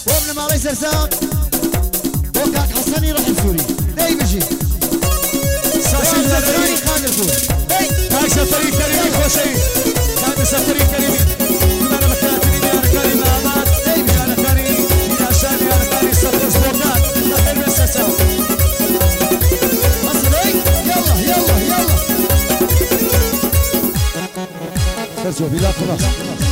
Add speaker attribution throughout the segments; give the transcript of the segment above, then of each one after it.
Speaker 1: وابن مالي زرزاق وكاك حسني رحم سوري داي بجي
Speaker 2: ساسي
Speaker 1: زرزاني خادر فور
Speaker 2: هاي سفري كريمي خوشي هاي سفري كريمي انا بكاتني انا كريم امات انا كريم يا شاني انا كريم سفر سبوكات لكن مسسا
Speaker 1: مصري يلا يلا يلا
Speaker 2: سرجو بلا خلاص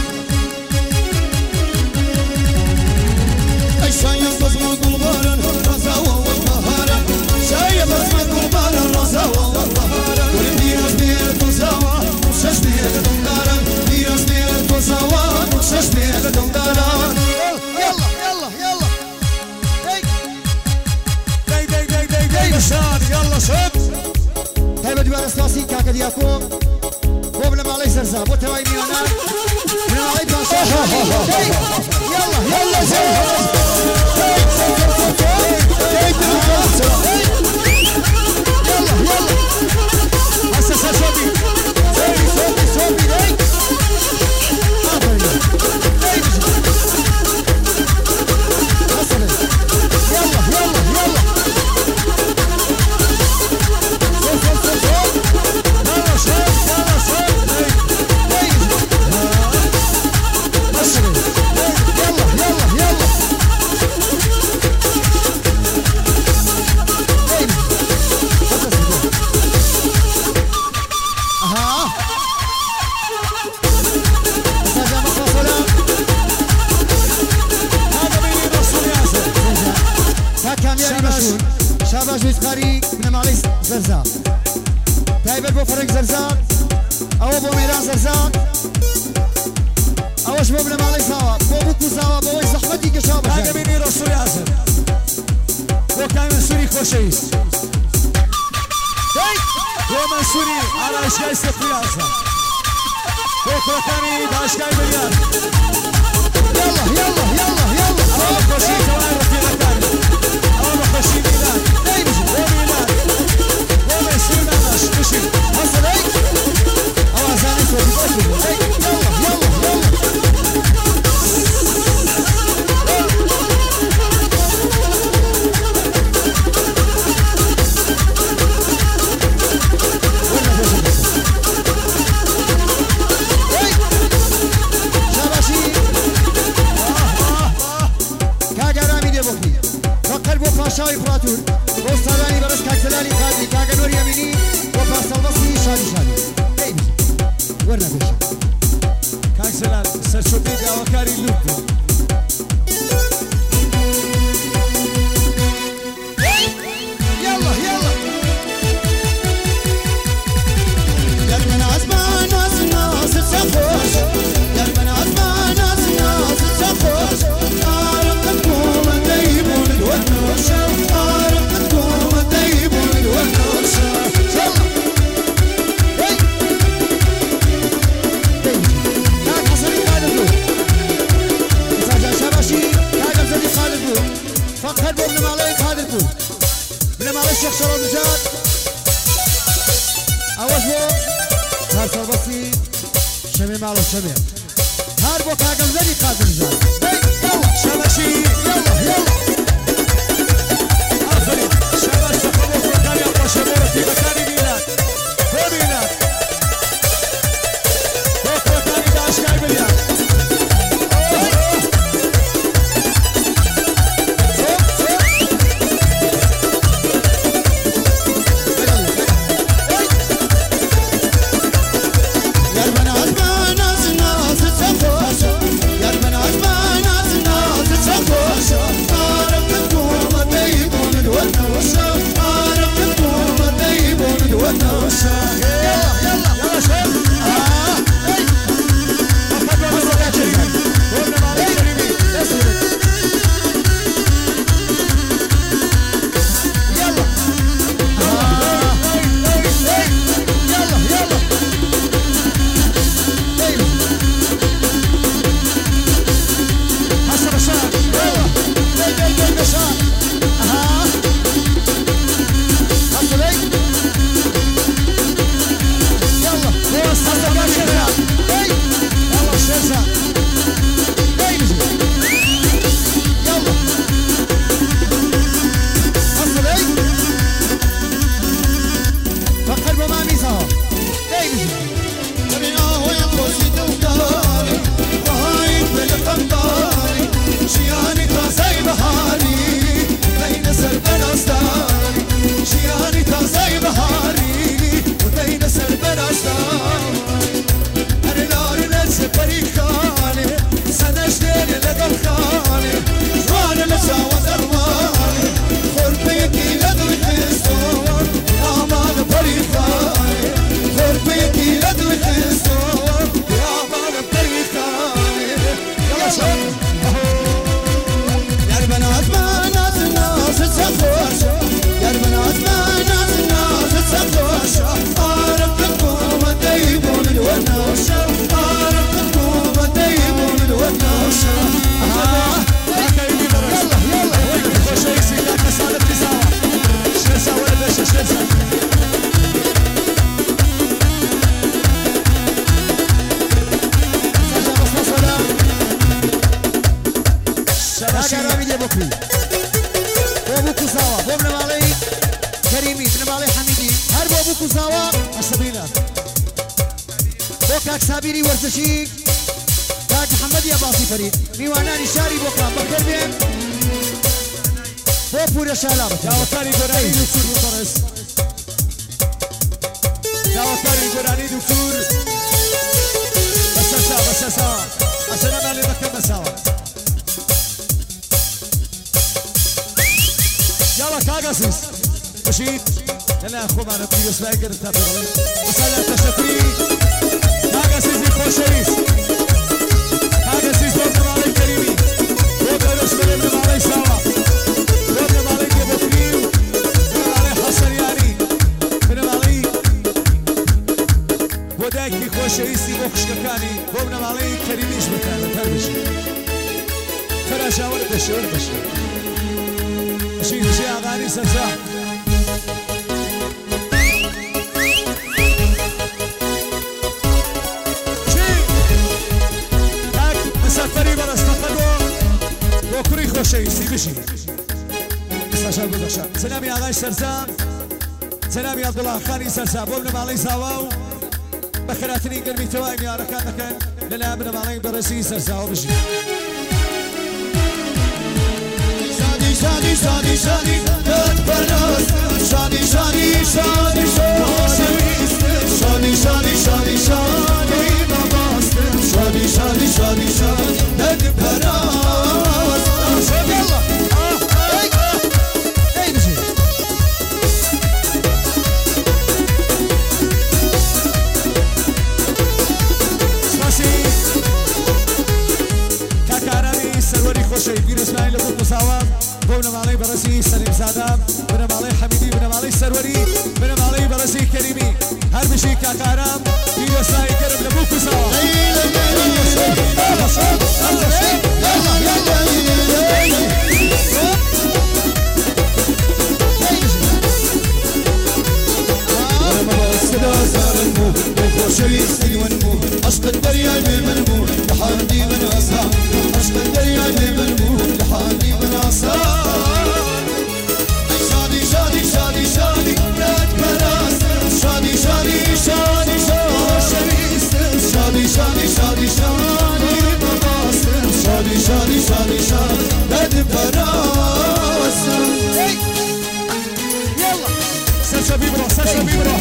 Speaker 1: شايف بصمة قمبارا رزاوة والطهارة شايف بصمة قمبارا رزاوة والطهارة ولبيرس بير تزاوة وشش بير دمدارا بيرس بير تزاوة وشش بير دمدارا يلا يلا يلا
Speaker 2: داي بشار يلا شوف
Speaker 1: هاي بدوار اسلاسي كاكا دياكو وابن مالي زرزا بوتواي ميانا من مالي باشا يلا يلا شاباش بيسخاري من معلي زرزاق تايبر بو فرق زرزاق او بو ميران زرزاق اوش بو من معلي سوا بو بوكو سوا بو زحمتي كشاباش
Speaker 2: هذا مني رسول ياسر بو كان منصوري خوشيس بو منصوري على اشياء استقياسة بو كركاني داشكاي مليار
Speaker 1: يلا يلا يلا يلا
Speaker 2: او خوشي كمان رفيق كان او خوشي ميلان بو ميلان بو منصور مداش مشي
Speaker 1: حصل اي اوازاني صوتي يلا يلا يلا شاوي براتور وصلاني برس كاكسلاني خادي كاكا نور يميني وفاصل بصري شادي شادي اي بيجي ورنا بيشا
Speaker 2: كاكسلان سرشوبي داوكاري لوكو
Speaker 1: يلا يلا يا من عزمان ناس ناس تسافوش يا من عزمان ناس ناس تسافوش عرفتكم دايبون الونوش عرفتكم دايبون الونوش يلا هي كاك حسني خالد له مساجا شباشي كاك زدي خالد له فقط بابن مالي خالد له من مالي الشيخ شرف نجات اول بو هار صربصي شمي مالو شمي هار بو كاك زدي خالد نجات يلا
Speaker 2: شباشي
Speaker 1: يلا يلا
Speaker 2: آفرین شباش تخبو فرقانی ابو شبورة في مكان ميلاد بو ميلاد بو فرقانی داشكاي مليار
Speaker 1: يا من عزمان ناس ناس تسافر يا من عزمان ناس ناس
Speaker 2: شباشی دێ بۆکوی بۆ بوو کوزاوە بۆ بنەماڵەی کەریمی بنەماڵەی حەمیدی هەر بۆ بوو کوزاوە ئەسەبینە بۆ کاک سابیری وەرزشی کاک محەممەدی عەباسی فەرید میوانانی شاری بۆ کام بەکەر بێن بۆ پورە شالا بکەن داوەکاری گۆرانی دوکتور بەڕێز داوەکاری گۆرانی دوکتور بەسەسا ئەسەرەماڵێ بەکەم بەساوە يلا كاغاسيس بشيت يلا اخو معنا بيجو سلايكر تابعوا وسلام تشكري كاغاسيس خوشيس كاغاسيس وقت علي كريمي وقت شمال علي سوا وقت علي بكري علي حسن يعني من علي وداكي خوشيس بوخش كاني وقت علي كريميش مكان تربشي فراشا ورقش شي أغاني سرسا شي هاك مسافري برس تقدو وكري خوشي سيبشي استشار بدشا سلامي أغاني سرسا سلامي عبد الله خاني سرسا بوبنا مالي ساواو بخراتني قلبي توائم يا ركان مكان لنا ابن مالي برسي سرسا وبشي شادي شادي شادي تتبرز شادي شادي شادي شادي شادي شادي شادي نماز شادي شادي شادي شادي تتبرز يلا اي بجي سماسي كاكارامي سروري خوشي بير اسماعيل ابو مساوام بونم علي برسي سليم زادام بنم علي حميدي بنم علي سروري بنم علي برسي كريمي هر بشي كاكارام بيرو ساي قرب لبوكو سوا عشق الدريا بمنمو لحالي من أصحاب عشق الدريا بمنمو لحالي من أصحاب شادي شادي شادي شادي لا تمراس شادي شادي شادي شادي شادي شادي شادي مراس شادي شادي شادي شادي لا تمراس يلا سلسة بيبرو سلسة بيبرو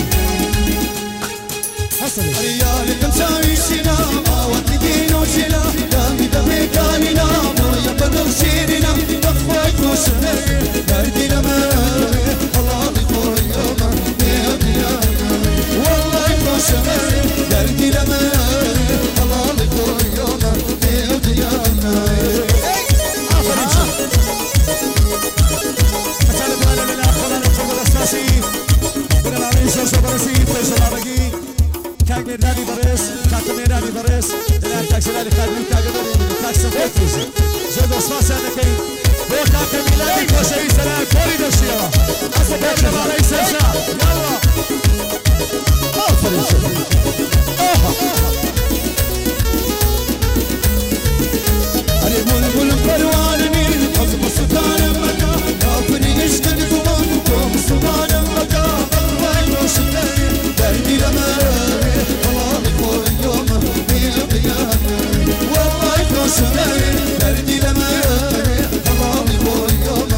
Speaker 2: ريالك مساوي سينا وتدين وشنا دامي دمي كاننا ويا بدر سيرنا تخويت وسنا دردي لما الله يقول يوما يا والله يفوسنا دردي لما الله يقول يوما يا عفرين مثلا بلا من اخوان الفضل الاساسي بلا العريس وصبرسي فيصل عرقي كاك ميراني بريس كاك ميراني بريس لا كاك سلالي خادمي كاك دوري كاك سنفوتيز زود وصفاسي أنا كي هو كاك ميلاني كوشي سلام كوري دوشيا أصبحنا مع رئيس الشعب يلا أفريش علي بلبل العالمين حزم السلطان مكا كافري يشتد كمان السلطان مكا الله يوشنا دردي لما دردي لما الله يقول يوم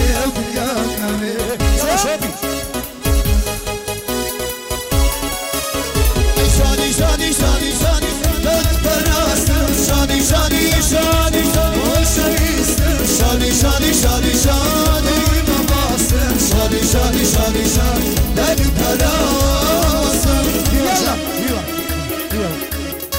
Speaker 2: شادي شادي شادي شادي بناس شادي شادي شادي شادي شادي شادي شادي نماس شادي شادي شادي شادي بناس يلا يلا يلا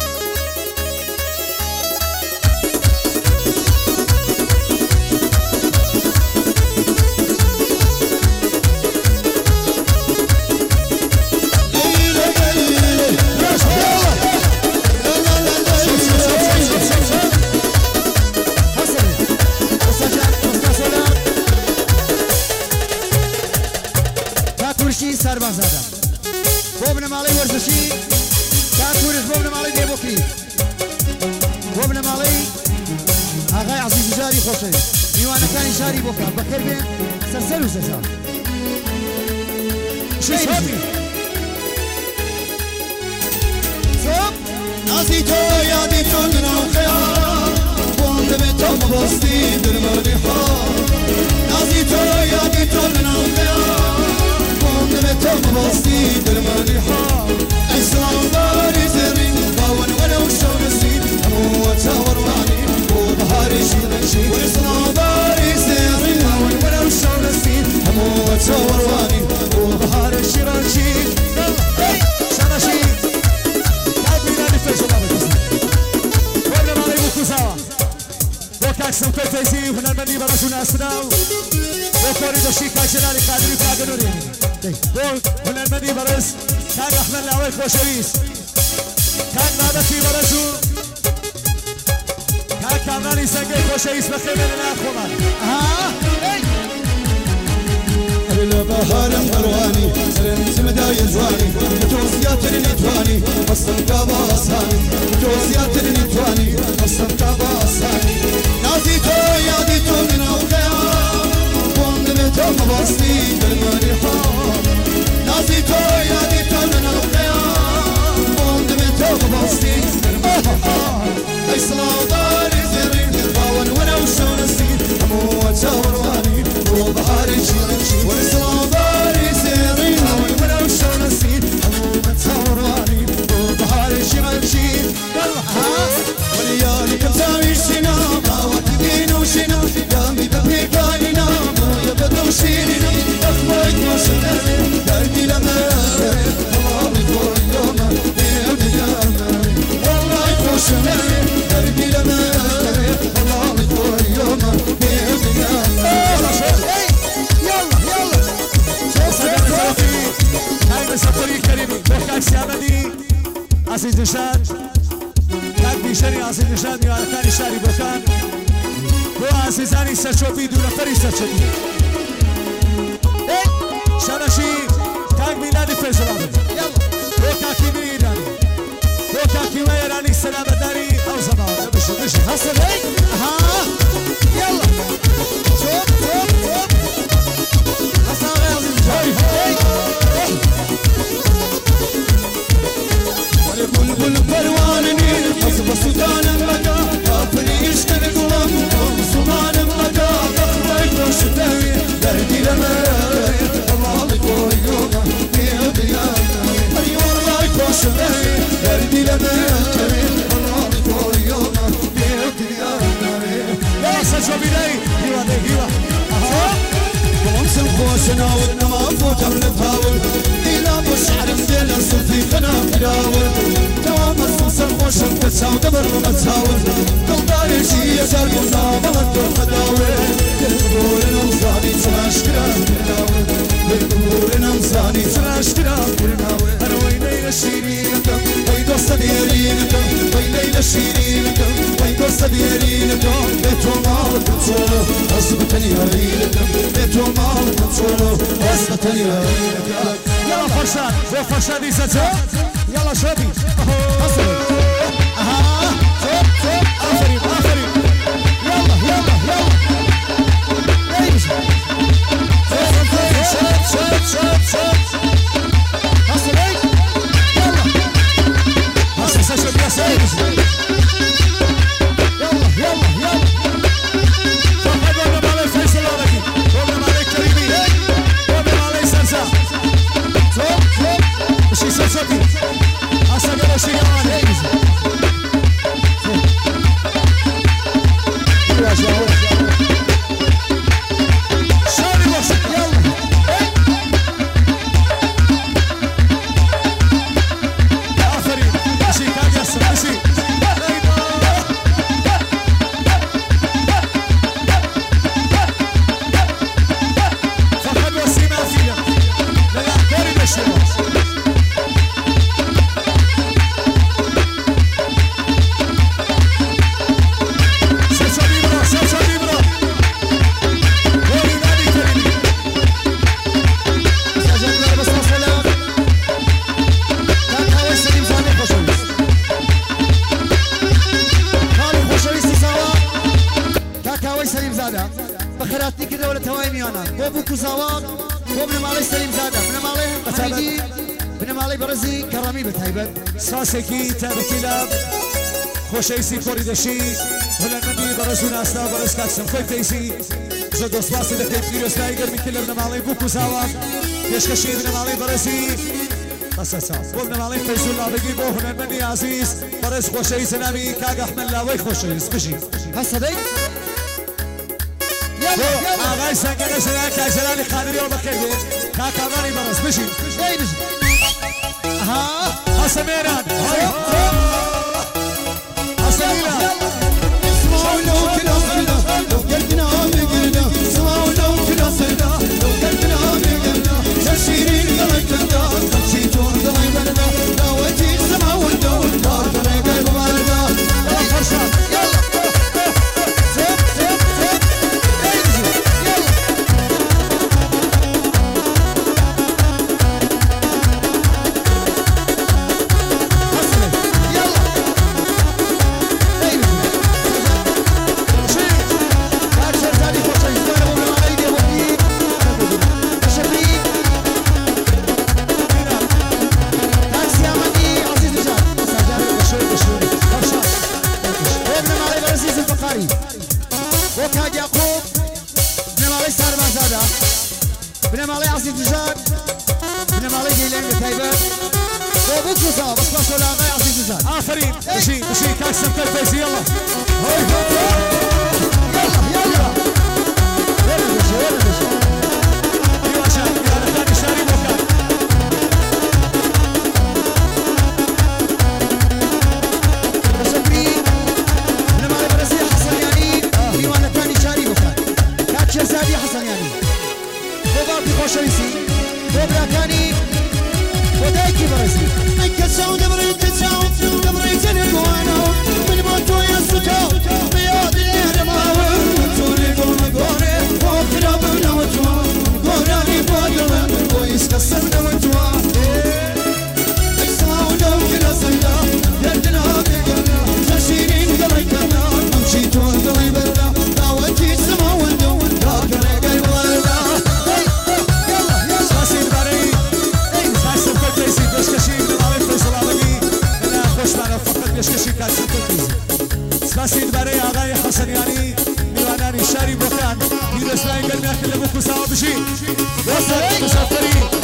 Speaker 2: سربازادم بابن مالی ورزشی کارکورش بابن مالی دیبوکی بابن مالی آقای عزیز جاری خوشی میوانەکانی شاری بۆ کار بەخێر بێن سەرسەر و سەرسان شیشابی
Speaker 1: نازی تو یادی تو نناو خیال بونده به تو مباستی درمانی ها نازی تو یادی تو نناو خیال بونده به تو مباستی درمانی ها اسلام داری زرین باون ولو شو نسید همو تاوروانی و بهاری شیرنشی و اسلام داری زرین باون ولو شو نسید همو تاوروانی و بهاری شیرنشی
Speaker 2: شنشی كاكسم كتيسي وهنالمني برجونا اسمناو وكوري دشي كاكشنالي قادري فاقنوري وهنالمني برز كان احمد لاوي خوشويس كان مادتي برجو كان كامراني سنگي خوشويس بخير لنا خومان
Speaker 1: البهار مرواني سرنت مداي زواني جوزيات النتواني قصم كباساني جوزيات النتواني قصم كباساني نازي تو يادي تو من اوقيا بوند بتو مباسطي بالماني حار نازي تو يادي تو من اوقيا بوند بتو مباسطي بالماني حار اي صلاة داري زرين باون ولو شو نسيت همو تاورواني وبهاري شيرنشي والصلاة داري زرين باون ولو شو نسيت همو تاورواني وبهاري شيرنشي يلا ها وليالي كمتاوي شنا وشنا دامي دمي كاينا مويا بدوشينا أخوك وشنا دردي لما الله يكون يوم والله وشنا دردي لما الله يكون يوم
Speaker 2: هاي مسافري كريمي بوكاك سيامدي عزيز نشان كاك بيشاني عزيز نشان يوانا كاني شاري بوكان بو عزیزانی سرچوبی دو نفری سرچوبی شنشی کاک میلادی فیزلابی بو کاکی میرانی بو کاکی میرانی سلامت داری او زمان بشی حسن ها یلا شوب حسن غیر
Speaker 1: بلبل پرواننی حسب سلطان المكا كافري يشتري قلم سلطان المكا أخوك وشتاوي دردي لما الله يكون يوم أي والله وشتاوي دردي لما الله يكون يوم
Speaker 2: يا سجوبي لي هيوا دي هيوا
Speaker 1: وانس الخوشنا وانما فوت بنتهاول إلا مشعر مدينا صوتي خنا بلاول دوام الصوص الخوشم كتساو دبر متساول قلباري شي يسار قلنا بلد الخداول بالقبور نمزاني تناشكرا برناول بالقبور نمزاني تناشكرا برناول أنا ويني لشيرينكم وين دوست ديرينكم وين ليلة شيرينكم وين دوست ديرينكم بيتو مالك تصولو أصبتني هرينكم بيتو مالك تصولو أصبتني هرينكم
Speaker 2: يلا فرشان وفرشان يسجل يلا شوبي أصلي شوب آخرين يلا ايش شوب أصلي يلا أصلي سجل يا سيد يلا فقد وقم علي فيصل الأرقي وقم علي كريمي وقم علي سنسا شوب شي سنسا أصلي قبل شي يواني
Speaker 1: سلیم زاده بخیراتی که دولت هوای میانه بابو کوزاوا بابن مالای سلیم زاده بن مالای حمیدی بن مالای برزی کرامی بتایبت
Speaker 2: ساسێکی تابەتیلا خۆشەویستی کۆری دەشی هەنەرمەندی بەڕێز و ناستا بەڕێز کاکسم خۆی پێیسی زۆر دۆستباسی دەکەیت پیرۆستایی گەرمیکە لە بنەماڵەی بوو کوزاوە پێشکەشی بنەماڵەی بەڕێزی بۆ بنەماڵەی فەیزوو لاوەگی بۆ هەنەرمەندی عزیز بەڕێز خۆشەویست ناوی کاک ئەحمەد لاوەی خۆشەویست بژی
Speaker 1: هەسەدەی
Speaker 2: ئاغای سەنگەرە زەلای کاکزەلانی خانریەوە بەکەردێ کاک ئاغانی بەڕێز بژی حسن ميران حسن ميران
Speaker 1: اسمعوا لو كلا صيدا لو قلبنا بقلنا اسمعوا لو كلا صيدا لو قلبنا بقلنا شاشيرين قلبنا شيتون قلبنا داوتي اسمعوا لو دار قلب مرنا يلا فرشان يلا زب زب زب يلا وكاد يعقوب بن مالي سارمازادا بن مالي عزيز الجار بن مالي جيلان بتايبه وابوك مصاب بس ما شاء الله غاي عزيز الجار
Speaker 2: آفرين بشي كاكسم ترفيزي يلا
Speaker 1: يلا يلا وين بشي وين بشي
Speaker 2: ايوه عشان يلا ثاني شاري وكان
Speaker 1: بشكري بن مالي برسي حسن يعني ديوان ثاني شاري وكان كاتش زادي حسن يعني وباقي خوشويسي وبراكاني ودايكي برسي كسو دبري كسو دبري تنقوانا من موتو يسكو بياض اللي رماوه وتوري قوم قوري وقربنا وتوا قوراني بودوا ويسكسرنا وتوا اكساو لو كلا صيدا يدنا بقلنا تشيرين قلبنا ومشيتون قلبنا داوتي سما وندو راكنا قلب ورنا يلا يلا
Speaker 2: ساسي باري كاكسم ترفيزي بشكشي بنماڵەی فەیزوو لاوەگی لە خۆشمانە فقط بێشکەشی کاکسم ترفیزی سپاسی بارەی ئاغای حەسەنیانی میوانانی شاری بۆکان پیرۆزبای گەرمیان کرد لە بۆ کوزاوە بژین مسافری